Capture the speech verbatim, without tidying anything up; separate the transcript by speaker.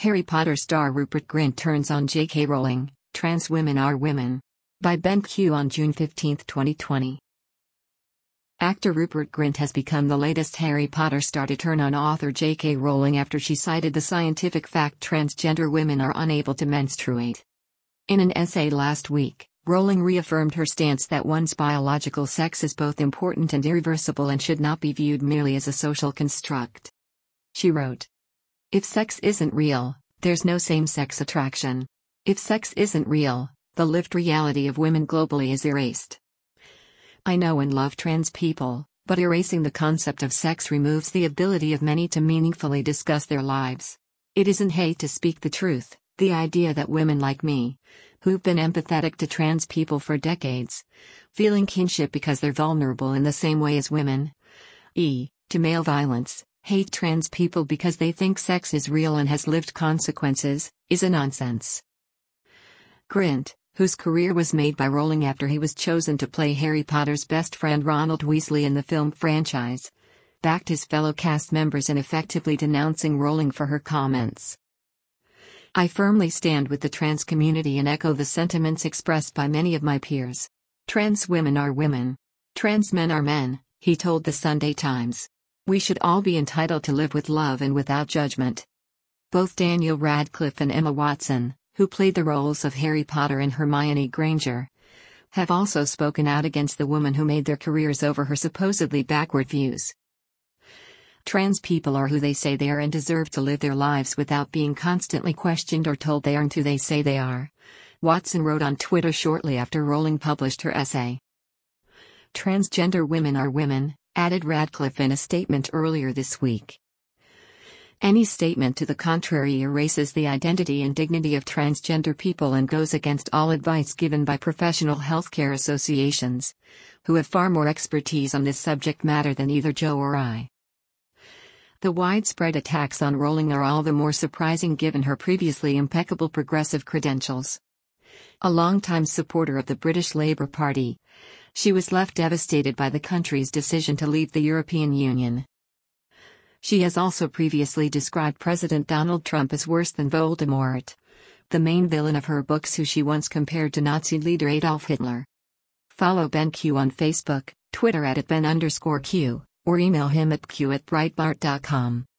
Speaker 1: Harry Potter star Rupert Grint turns on J K Rowling, Trans Women Are Women. By Ben Q on June fifteenth, twenty twenty. Actor Rupert Grint has become the latest Harry Potter star to turn on author J K Rowling after she cited the scientific fact transgender women are unable to menstruate. In an essay last week, Rowling reaffirmed her stance that one's biological sex is both important and irreversible and should not be viewed merely as a social construct. She wrote, "If sex isn't real, there's no same-sex attraction. If sex isn't real, the lived reality of women globally is erased. I know and love trans people, but erasing the concept of sex removes the ability of many to meaningfully discuss their lives. It isn't hate to speak the truth, the idea that women like me, who've been empathetic to trans people for decades, feeling kinship because they're vulnerable in the same way as women, e. to male violence, hate trans people because they think sex is real and has lived consequences, is a nonsense." Grint, whose career was made by Rowling after he was chosen to play Harry Potter's best friend Ronald Weasley in the film franchise, backed his fellow cast members in effectively denouncing Rowling for her comments. "I firmly stand with the trans community and echo the sentiments expressed by many of my peers. Trans women are women. Trans men are men," he told the Sunday Times. "We should all be entitled to live with love and without judgment." Both Daniel Radcliffe and Emma Watson, who played the roles of Harry Potter and Hermione Granger, have also spoken out against the woman who made their careers over her supposedly backward views. "Trans people are who they say they are and deserve to live their lives without being constantly questioned or told they aren't who they say they are," Watson wrote on Twitter shortly after Rowling published her essay. "Transgender women are women," added Radcliffe in a statement earlier this week. "Any statement to the contrary erases the identity and dignity of transgender people and goes against all advice given by professional healthcare associations, who have far more expertise on this subject matter than either Joe or I." The widespread attacks on Rowling are all the more surprising given her previously impeccable progressive credentials. A longtime supporter of the British Labour Party, she was left devastated by the country's decision to leave the European Union. She has also previously described President Donald Trump as worse than Voldemort, the main villain of her books, who she once compared to Nazi leader Adolf Hitler. Follow Ben Q on Facebook, Twitter at Ben underscore Q, or email him at q at breitbart dot com.